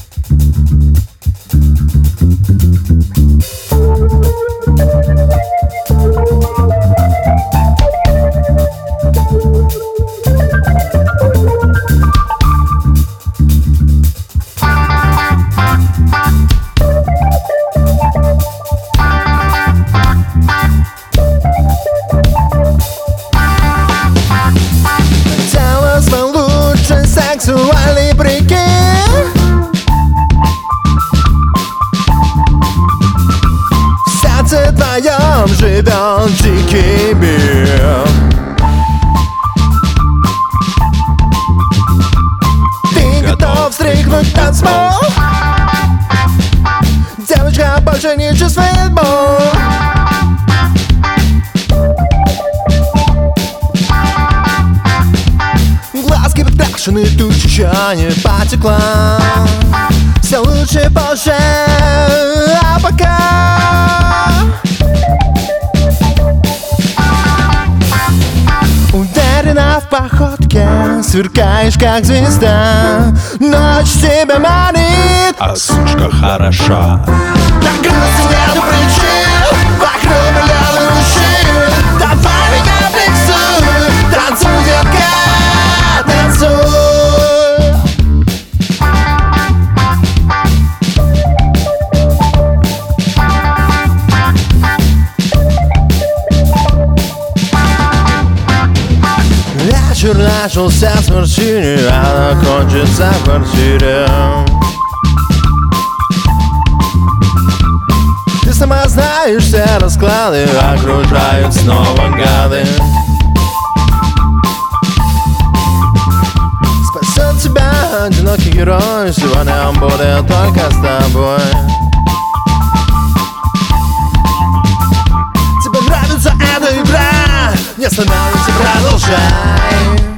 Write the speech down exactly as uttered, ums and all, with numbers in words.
Сексуальный прикид. В сердце твоем живет дикий мир. Ты готов стригнуть танцпол? Девочка больше не чувствует боль. Глазки подкрашены, туча еще не потекла. Все лучше позже, а пока уверена в походке, сверкаешь как звезда. Ночь тебя манит, а сушка хороша. Так грустно нету причин, вокруг миллионы мужчин. Давай меня фиксуй, танцуй, детка. Вечер начался с морщины, она кончится в квартире. Ты сама знаешь все расклады, окружают снова гады. Спасет тебя одинокий герой, сегодня он будет только с тобой. Тебе нравится эта игра? Не становится, продолжай.